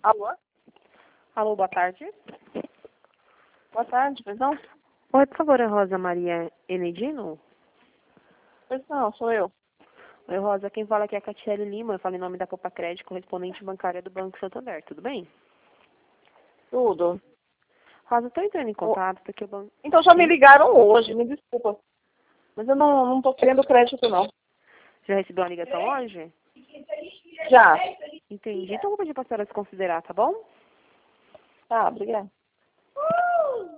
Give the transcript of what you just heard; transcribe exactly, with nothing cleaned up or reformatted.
Alô? Alô, boa tarde. Boa tarde, pois não? Oi, por favor, é Rosa Maria Enedino? Pois não, sou eu. Oi, Rosa, quem fala aqui é a Catiele Lima, eu falo em nome da Copa Crédito, correspondente bancária do Banco Santander, tudo bem? Tudo. Rosa, estou entrando em Ô, contato porque o banco... Então já me Sim? ligaram hoje, me desculpa. Mas eu não, não tô querendo crédito, não. Já recebeu uma ligação hoje? Já. Entendi, então eu vou pedir para a senhora se considerar, tá bom? Tá, obrigada.